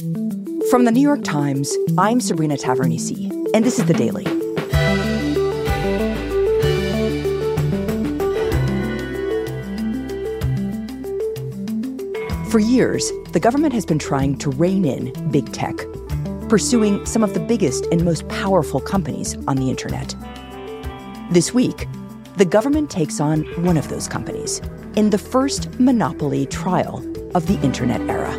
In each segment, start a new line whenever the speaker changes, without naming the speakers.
From the New York Times, I'm Sabrina Tavernise, and this is The Daily. For years, the government has been trying to rein in big tech, pursuing some of the biggest and most powerful companies on the internet. This week, the government takes on one of those companies in the first monopoly trial of the internet era.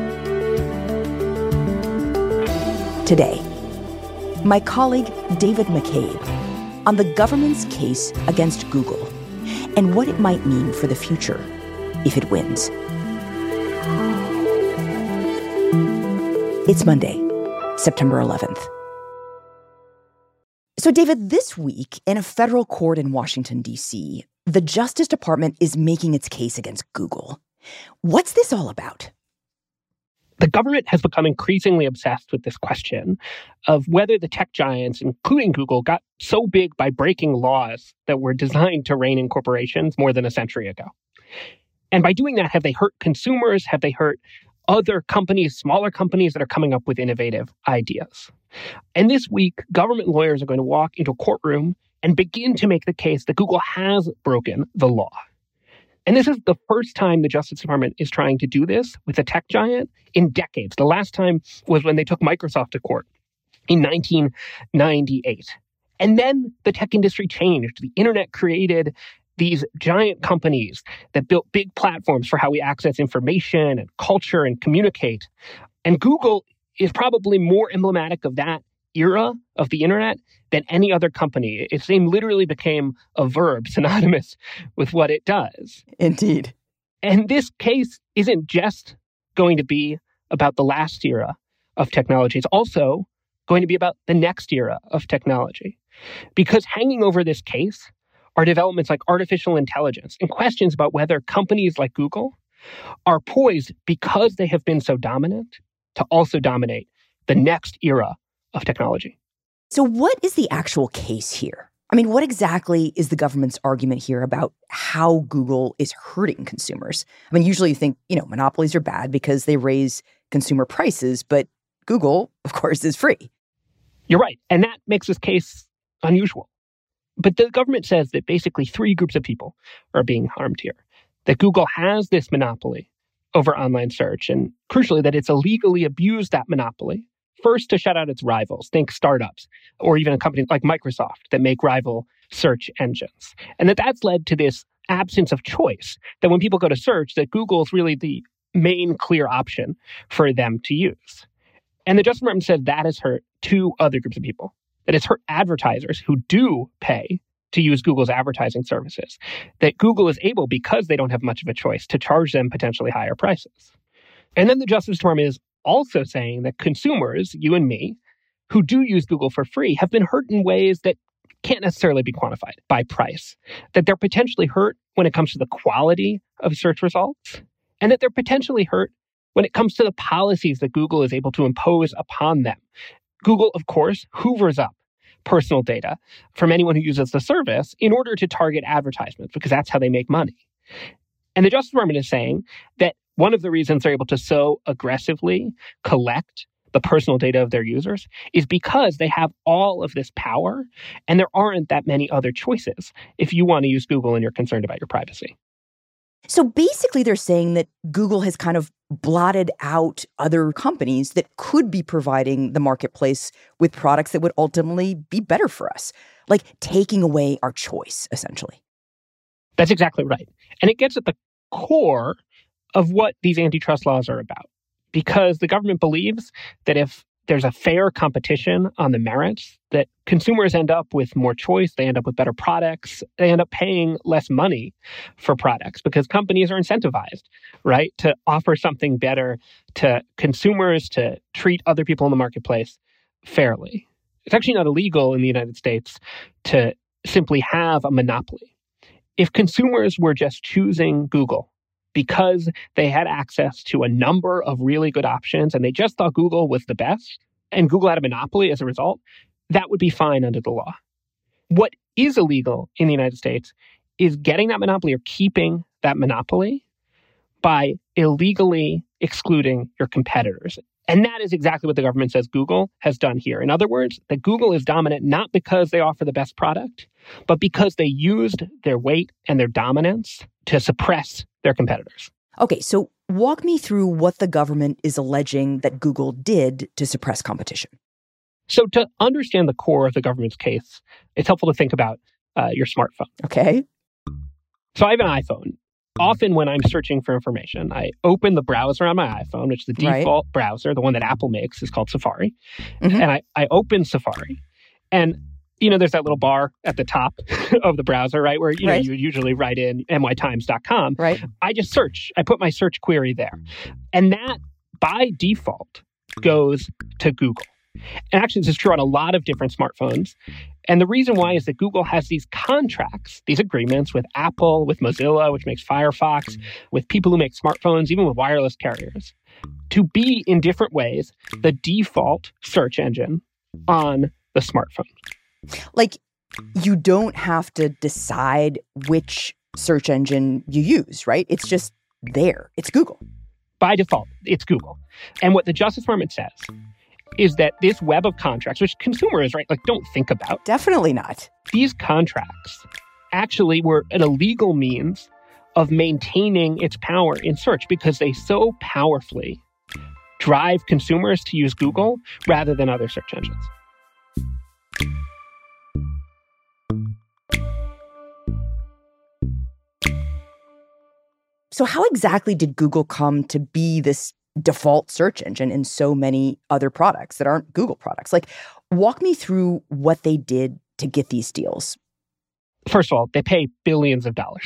Today, my colleague David McCabe on the government's case against Google and what it might mean for the future if it wins. It's Monday, September 11th. So, David, this week in a federal court in Washington, D.C., the Justice Department is making its case against Google. What's this all about?
The government has become increasingly obsessed with this question of whether the tech giants, including Google, got so big by breaking laws that were designed to rein in corporations more than a century ago. And by doing that, have they hurt consumers? Have they hurt other companies, smaller companies that are coming up with innovative ideas? And this week, government lawyers are going to walk into a courtroom and begin to make the case that Google has broken the law. And this is the first time the Justice Department is trying to do this with a tech giant in decades. The last time was when they took Microsoft to court in 1998. And then the tech industry changed. The internet created these giant companies that built big platforms for how we access information and culture and communicate. And Google is probably more emblematic of that era of the internet than any other company. Its name literally became a verb synonymous with what it does.
Indeed.
And this case isn't just going to be about the last era of technology. It's also going to be about the next era of technology. Because hanging over this case are developments like artificial intelligence and questions about whether companies like Google are poised, because they have been so dominant, to also dominate the next era of technology.
So what is the actual case here? I mean, what exactly is the government's argument here about how Google is hurting consumers? I mean, usually you think, monopolies are bad because they raise consumer prices, but Google, of course, is free.
You're right. And that makes this case unusual. But the government says that basically three groups of people are being harmed here. That Google has this monopoly over online search, and crucially, that it's illegally abused that monopoly. First, to shut out its rivals, think startups, or even a company like Microsoft that make rival search engines. And that's led to this absence of choice, that when people go to search, that Google is really the main clear option for them to use. And the Justice Department said that has hurt two other groups of people. That it's hurt advertisers who do pay to use Google's advertising services. That Google is able, because they don't have much of a choice, to charge them potentially higher prices. And then the Justice Department is also saying that consumers, you and me, who do use Google for free, have been hurt in ways that can't necessarily be quantified by price. That they're potentially hurt when it comes to the quality of search results, and that they're potentially hurt when it comes to the policies that Google is able to impose upon them. Google, of course, hoovers up personal data from anyone who uses the service in order to target advertisements, because that's how they make money. And the Justice Department is saying that one of the reasons they're able to so aggressively collect the personal data of their users is because they have all of this power, and there aren't that many other choices if you want to use Google and you're concerned about your privacy.
So basically, they're saying that Google has kind of blotted out other companies that could be providing the marketplace with products that would ultimately be better for us, like taking away our choice, essentially.
That's exactly right. And it gets at the core of what these antitrust laws are about, because the government believes that if there's a fair competition on the merits, that consumers end up with more choice, they end up with better products, they end up paying less money for products because companies are incentivized, right, to offer something better to consumers, to treat other people in the marketplace fairly. It's actually not illegal in the United States to simply have a monopoly. If consumers were just choosing Google because they had access to a number of really good options and they just thought Google was the best, and Google had a monopoly as a result, that would be fine under the law. What is illegal in the United States is getting that monopoly or keeping that monopoly by illegally excluding your competitors. And that is exactly what the government says Google has done here. In other words, that Google is dominant not because they offer the best product, but because they used their weight and their dominance to suppress their competitors.
Okay, so walk me through what the government is alleging that Google did to suppress competition.
So to understand the core of the government's case, it's helpful to think about your smartphone.
Okay.
So I have an iPhone. Often when I'm searching for information, I open the browser on my iPhone, which the default browser, the one that Apple makes, is called Safari. Mm-hmm. And I open Safari. And, there's that little bar at the top of the browser, right? Where, you usually write in nytimes.com.
Right.
I just search. I put my search query there. And that, by default, goes to Google. And actually, this is true on a lot of different smartphones. And the reason why is that Google has these contracts, these agreements with Apple, with Mozilla, which makes Firefox, with people who make smartphones, even with wireless carriers, to be in different ways the default search engine on the smartphone.
Like, you don't have to decide which search engine you use, right? It's just there. It's Google.
By default, it's Google. And what the Justice Department says is that this web of contracts, which consumers, right, don't think about.
Definitely not.
These contracts actually were an illegal means of maintaining its power in search because they so powerfully drive consumers to use Google rather than other search engines.
So how exactly did Google come to be this default search engine in so many other products that aren't Google products? Walk me through what they did to get these deals.
First of all, they pay billions of dollars.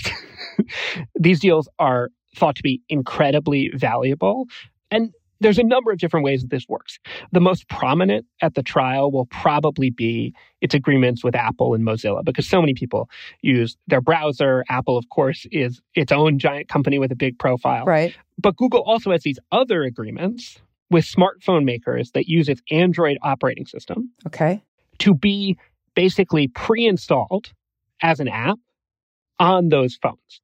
These deals are thought to be incredibly valuable. And there's a number of different ways that this works. The most prominent at the trial will probably be its agreements with Apple and Mozilla, because so many people use their browser. Apple, of course, is its own giant company with a big profile.
Right.
But Google also has these other agreements with smartphone makers that use its Android operating system.
Okay.
To be basically pre-installed as an app on those phones.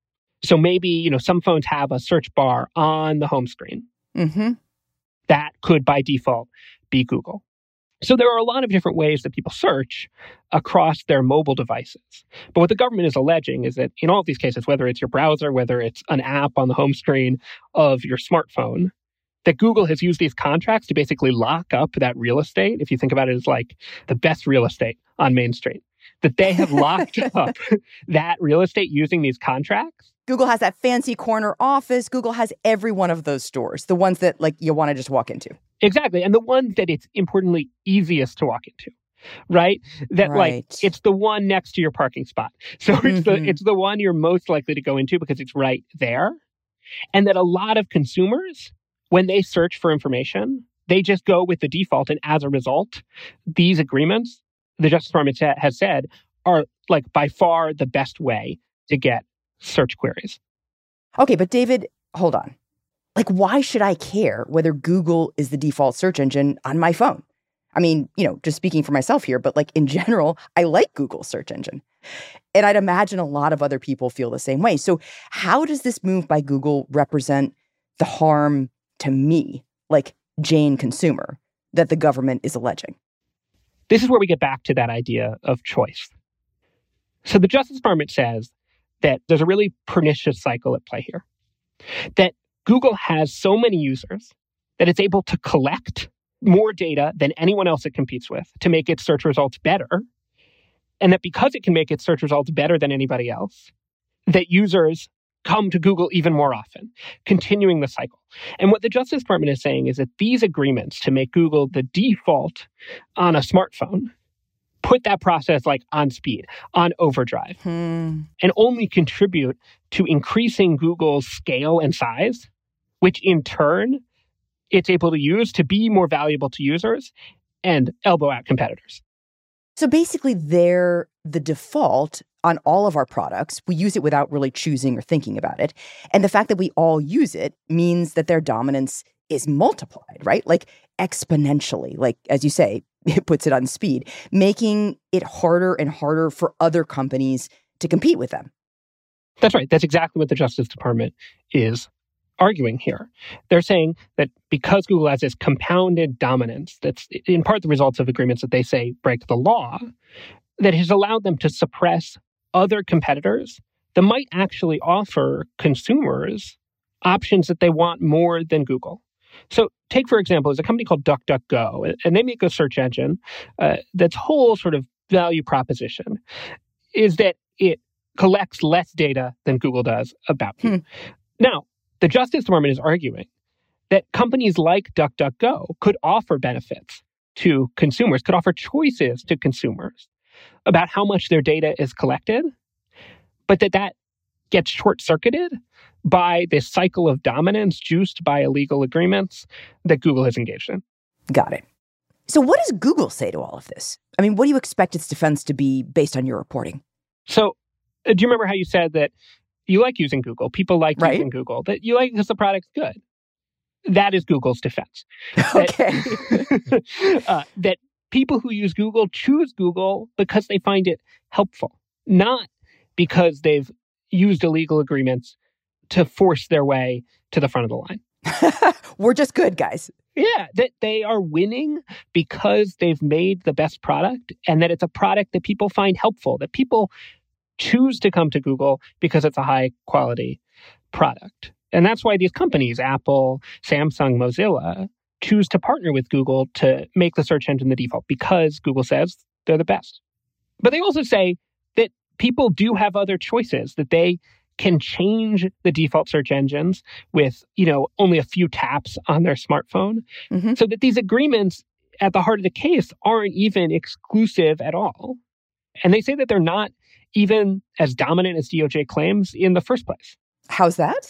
So maybe, some phones have a search bar on the home screen.
Mm-hmm.
That could, by default, be Google. So there are a lot of different ways that people search across their mobile devices. But what the government is alleging is that in all of these cases, whether it's your browser, whether it's an app on the home screen of your smartphone, that Google has used these contracts to basically lock up that real estate. If you think about it as like the best real estate on Main Street, that they have locked up that real estate using these contracts.
Google has that fancy corner office. Google has every one of those stores, the ones that you want to just walk into.
Exactly. And the ones that it's importantly easiest to walk into, right? That it's the one next to your parking spot. So it's the one you're most likely to go into because it's right there. And that a lot of consumers, when they search for information, they just go with the default. And as a result, these agreements, the Justice Department has said, are by far the best way to get search queries.
Okay, but David, hold on. Why should I care whether Google is the default search engine on my phone? I mean, just speaking for myself here, but in general, I like Google's search engine. And I'd imagine a lot of other people feel the same way. So how does this move by Google represent the harm to me, Jane consumer, that the government is alleging?
This is where we get back to that idea of choice. So the Justice Department says that there's a really pernicious cycle at play here. That Google has so many users that it's able to collect more data than anyone else it competes with to make its search results better. And that because it can make its search results better than anybody else, that users come to Google even more often, continuing the cycle. And what the Justice Department is saying is that these agreements to make Google the default on a smartphone put that process on speed, on overdrive, and only contribute to increasing Google's scale and size, which in turn it's able to use to be more valuable to users and elbow out competitors.
So basically, they're the default on all of our products. We use it without really choosing or thinking about it. And the fact that we all use it means that their dominance is multiplied, right? Exponentially. As you say, it puts it on speed, making it harder and harder for other companies to compete with them.
That's right. That's exactly what the Justice Department is arguing here. They're saying that because Google has this compounded dominance that's in part the results of agreements that they say break the law, that has allowed them to suppress other competitors that might actually offer consumers options that they want more than Google. So take, for example, there's a company called DuckDuckGo, and they make a search engine that's whole sort of value proposition is that it collects less data than Google does about you. Now, the Justice Department is arguing that companies like DuckDuckGo could offer benefits to consumers, could offer choices to consumers about how much their data is collected, but that gets short-circuited by this cycle of dominance juiced by illegal agreements that Google has engaged in.
Got it. So what does Google say to all of this? I mean, what do you expect its defense to be based on your reporting?
So do you remember how you said that you like using Google, people like using Google, that you like because the product's good? That is Google's defense.
Okay.
That people who use Google choose Google because they find it helpful, not because they've used illegal agreements to force their way to the front of the line.
We're just good, guys.
Yeah, that they are winning because they've made the best product and that it's a product that people find helpful, that people choose to come to Google because it's a high quality product. And that's why these companies, Apple, Samsung, Mozilla, choose to partner with Google to make the search engine the default because Google says they're the best. But they also say that people do have other choices, that they can change the default search engines with, only a few taps on their smartphone. So that these agreements at the heart of the case aren't even exclusive at all. And they say that they're not even as dominant as DOJ claims in the first place.
How's that?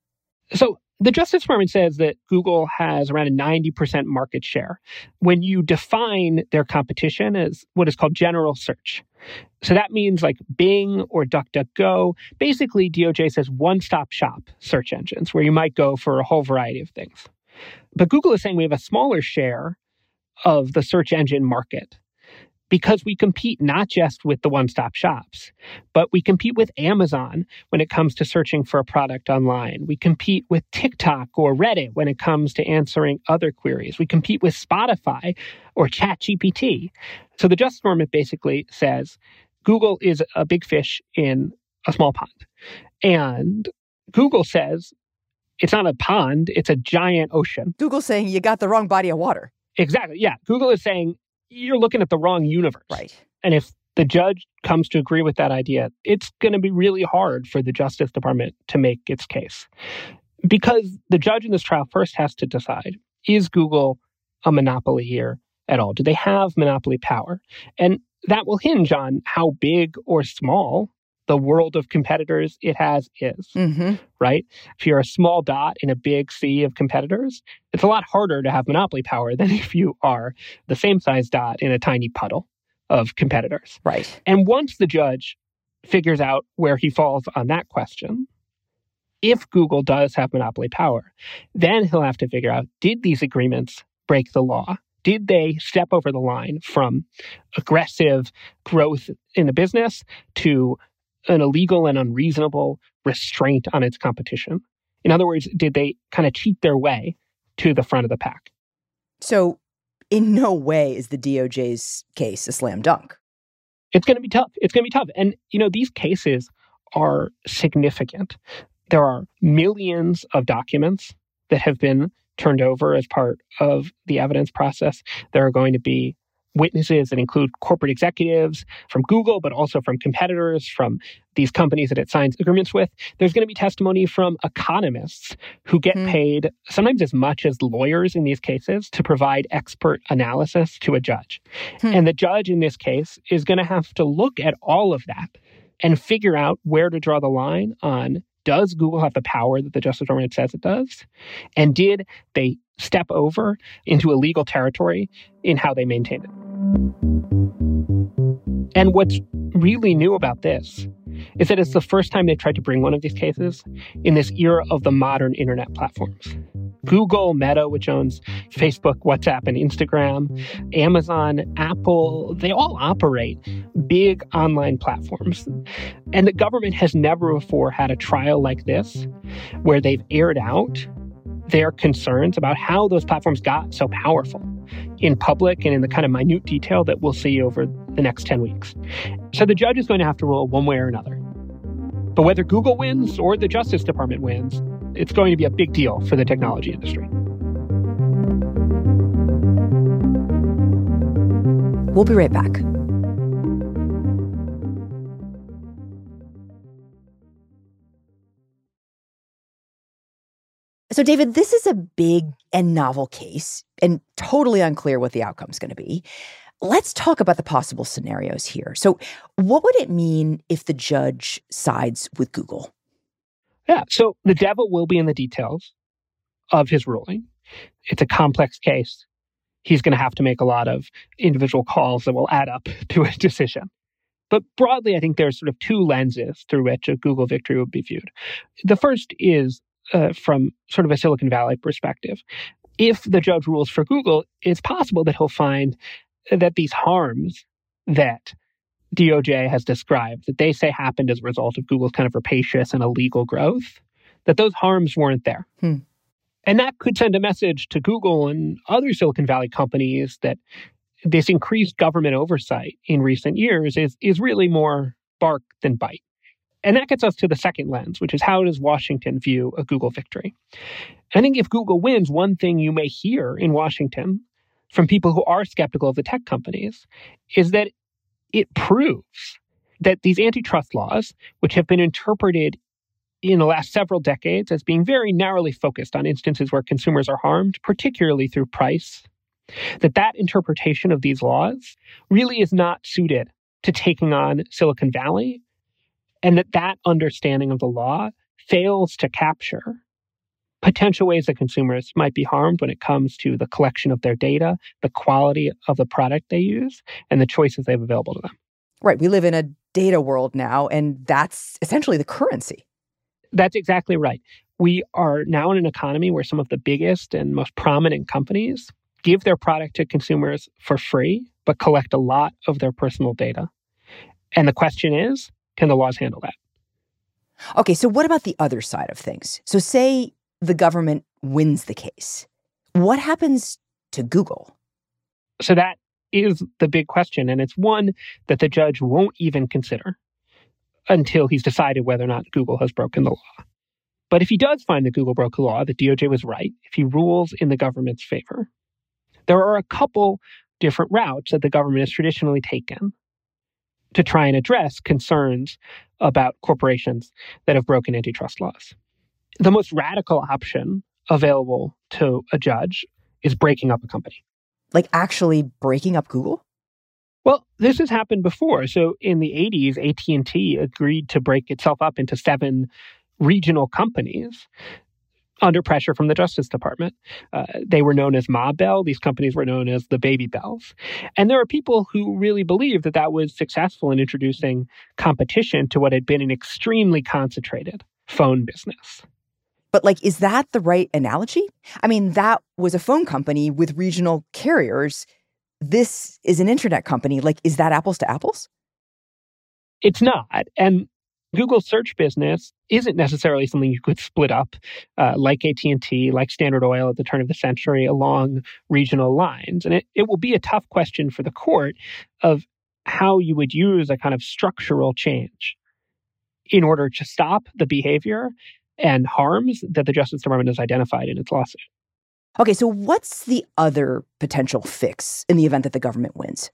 So the Justice Department says that Google has around a 90% market share when you define their competition as what is called general search. So that means like Bing or DuckDuckGo, basically DOJ says one-stop shop search engines where you might go for a whole variety of things. But Google is saying we have a smaller share of the search engine market because we compete not just with the one-stop shops, but we compete with Amazon when it comes to searching for a product online. We compete with TikTok or Reddit when it comes to answering other queries. We compete with Spotify or ChatGPT. So the Justice Department basically says Google is a big fish in a small pond. And Google says it's not a pond, it's a giant ocean.
Google's saying you got the wrong body of water.
Exactly, yeah. Google is saying you're looking at the wrong universe.
Right.
And if the judge comes to agree with that idea, it's going to be really hard for the Justice Department to make its case. Because the judge in this trial first has to decide, is Google a monopoly here at all? Do they have monopoly power? And that will hinge on how big or small the world of competitors it has is, right? If you're a small dot in a big sea of competitors, it's a lot harder to have monopoly power than if you are the same size dot in a tiny puddle of competitors.
Right.
And once the judge figures out where he falls on that question, if Google does have monopoly power, then he'll have to figure out, did these agreements break the law? Did they step over the line from aggressive growth in the business to an illegal and unreasonable restraint on its competition? In other words, did they kind of cheat their way to the front of the pack?
So in no way is the DOJ's case a slam dunk.
It's going to be tough. It's going to be tough. And, these cases are significant. There are millions of documents that have been turned over as part of the evidence process. There are going to be witnesses that include corporate executives from Google, but also from competitors, from these companies that it signs agreements with. There's going to be testimony from economists who get paid sometimes as much as lawyers in these cases to provide expert analysis to a judge. And the judge in this case is going to have to look at all of that and figure out where to draw the line on, does Google have the power that the Justice Department says it does? And did they step over into illegal territory in how they maintained it? And what's really new about this is that it's the first time they've tried to bring one of these cases in this era of the modern internet platforms. Google, Meta, which owns Facebook, WhatsApp, and Instagram, Amazon, Apple, they all operate big online platforms. And the government has never before had a trial like this where they've aired out their concerns about how those platforms got so powerful in public and in the kind of minute detail that we'll see over the next 10 weeks. So the judge is going to have to rule one way or another. But whether Google wins or the Justice Department wins, it's going to be a big deal for the technology industry.
We'll be right back. So, David, this is a big and novel case and totally unclear what the outcome is going to be. Let's talk about the possible scenarios here. So what would it mean if the judge sides with Google?
Yeah, so the devil will be in the details of his ruling. It's a complex case. He's going to have to make a lot of individual calls that will add up to a decision. But broadly, I think there's sort of two lenses through which a Google victory would be viewed. The first is from sort of a Silicon Valley perspective. If the judge rules for Google, it's possible that he'll find that these harms that DOJ has described, that they say happened as a result of Google's kind of rapacious and illegal growth, that those harms weren't there. And that could send a message to Google and other Silicon Valley companies that this increased government oversight in recent years is really more bark than bite. And that gets us to the second lens, which is how does Washington view a Google victory? I think if Google wins, one thing you may hear in Washington from people who are skeptical of the tech companies is that it proves that these antitrust laws, which have been interpreted in the last several decades as being very narrowly focused on instances where consumers are harmed, particularly through price, that interpretation of these laws really is not suited to taking on Silicon Valley, and that understanding of the law fails to capture potential ways that consumers might be harmed when it comes to the collection of their data, the quality of the product they use, and the choices they have available to them.
Right. We live in a data world now, and that's essentially the currency.
That's exactly right. We are now in an economy where some of the biggest and most prominent companies give their product to consumers for free, but collect a lot of their personal data. And the question is, can the laws handle that?
Okay, so what about the other side of things? So say the government wins the case. What happens to Google?
So that is the big question, and it's one that the judge won't even consider until he's decided whether or not Google has broken the law. But if he does find that Google broke the law, that DOJ was right, if he rules in the government's favor, there are a couple different routes that the government has traditionally taken to try and address concerns about corporations that have broken antitrust laws. The most radical option available to a judge is breaking up a company.
Like actually breaking up Google?
Well, this has happened before. So in the 80s, AT&T agreed to break itself up into 7 regional companies under pressure from the Justice Department. They were known as Ma Bell. These companies were known as the Baby Bells. And there are people who really believe that was successful in introducing competition to what had been an extremely concentrated phone business.
But is that the right analogy? I mean, that was a phone company with regional carriers. This is an internet company. Is that apples to apples?
It's not. And Google's search business isn't necessarily something you could split up like AT&T, like Standard Oil at the turn of the century along regional lines. And it will be a tough question for the court of how you would use a kind of structural change in order to stop the behavior and harms that the Justice Department has identified in its lawsuit.
Okay, so what's the other potential fix in the event that the government wins?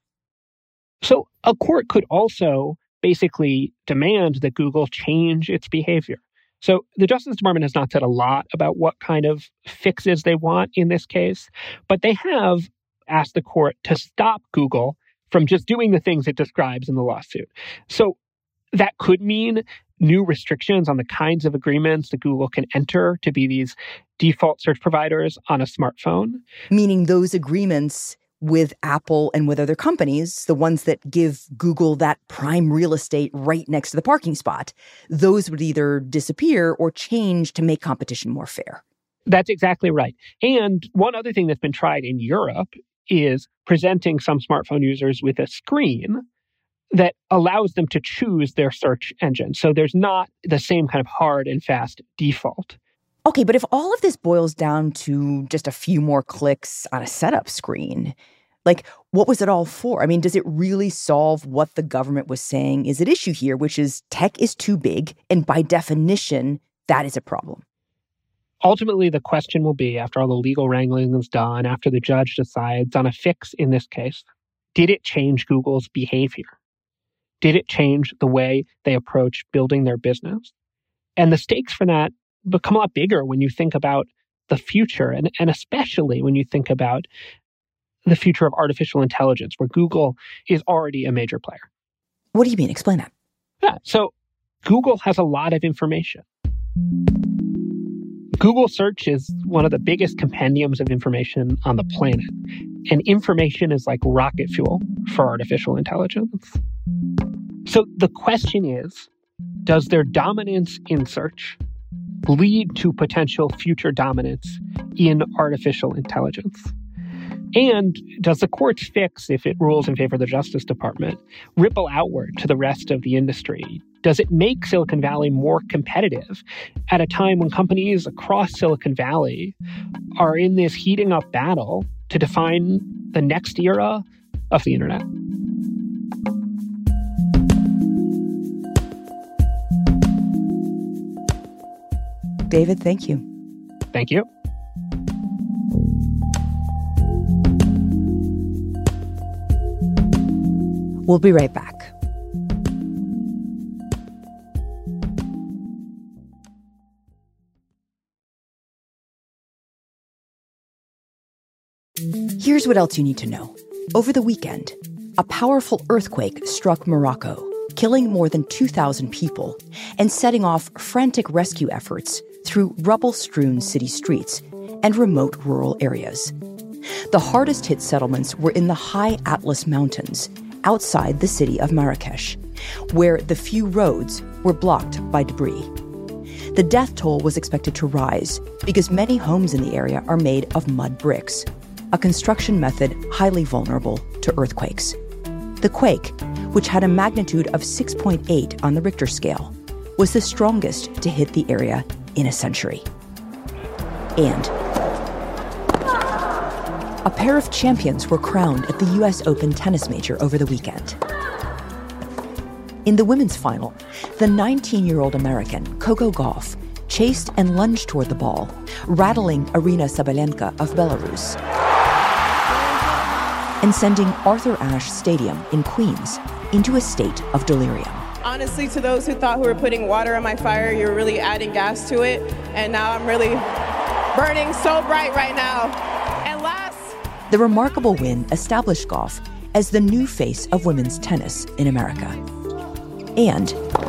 So a court could also basically demand that Google change its behavior. So the Justice Department has not said a lot about what kind of fixes they want in this case, but they have asked the court to stop Google from just doing the things it describes in the lawsuit. So that could mean new restrictions on the kinds of agreements that Google can enter to be these default search providers on a smartphone.
Meaning those agreements with Apple and with other companies, the ones that give Google that prime real estate right next to the parking spot, those would either disappear or change to make competition more fair.
That's exactly right. And one other thing that's been tried in Europe is presenting some smartphone users with a screen that allows them to choose their search engine. So there's not the same kind of hard and fast default.
Okay, but if all of this boils down to just a few more clicks on a setup screen, like, what was it all for? I mean, does it really solve what the government was saying is at issue here, which is tech is too big, and by definition, that is a problem?
Ultimately, the question will be, after all the legal wrangling is done, after the judge decides on a fix in this case, did it change Google's behavior? Did it change the way they approach building their business? And the stakes for that become a lot bigger when you think about the future, and especially when you think about the future of artificial intelligence, where Google is already a major player.
What do you mean? Explain that.
Yeah, so Google has a lot of information. Google search is one of the biggest compendiums of information on the planet. And information is like rocket fuel for artificial intelligence. So the question is, does their dominance in search lead to potential future dominance in artificial intelligence? And does the court's fix, if it rules in favor of the Justice Department, ripple outward to the rest of the industry? Does it make Silicon Valley more competitive at a time when companies across Silicon Valley are in this heating up battle to define the next era of the internet?
David, thank you.
Thank you.
We'll be right back. Here's what else you need to know. Over the weekend, a powerful earthquake struck Morocco, killing more than 2,000 people and setting off frantic rescue efforts through rubble-strewn city streets and remote rural areas. The hardest-hit settlements were in the high Atlas Mountains, outside the city of Marrakesh, where the few roads were blocked by debris. The death toll was expected to rise because many homes in the area are made of mud bricks, a construction method highly vulnerable to earthquakes. The quake, which had a magnitude of 6.8 on the Richter scale, was the strongest to hit the area in a century. And a pair of champions were crowned at the U.S. Open tennis major over the weekend. In the women's final, the 19-year-old American, Coco Gauff, chased and lunged toward the ball, rattling Aryna Sabalenka of Belarus, and sending Arthur Ashe Stadium in Queens into a state of delirium.
Honestly, to those who thought who were putting water on my fire, you're really adding gas to it, and now I'm really burning so bright right now. And last,
the remarkable win established Gauff as the new face of women's tennis in America. And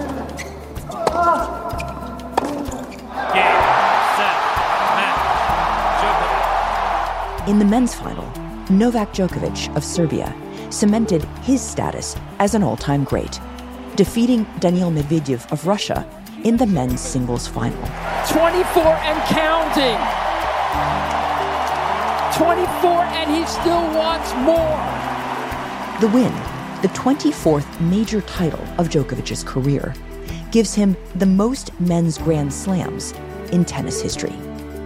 in the men's final, Novak Djokovic of Serbia cemented his status as an all-time great, defeating Daniil Medvedev of Russia in the men's singles final.
24 and counting! 24 and he still wants more!
The win, the 24th major title of Djokovic's career, gives him the most men's Grand Slams in tennis history.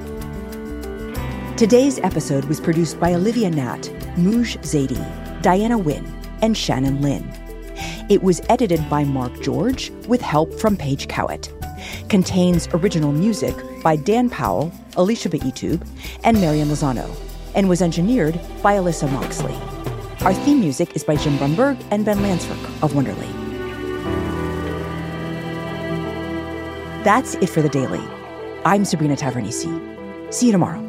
Today's episode was produced by Olivia Natt, Mooj Zaidi, Diana Wynn, and Shannon Lin. It was edited by Mark George with help from Paige Cowett. Contains original music by Dan Powell, Alicia Baitub, and Marian Lozano, and was engineered by Alyssa Moxley. Our theme music is by Jim Brunberg and Ben Lansford of Wonderly. That's it for The Daily. I'm Sabrina Tavernise. See you tomorrow.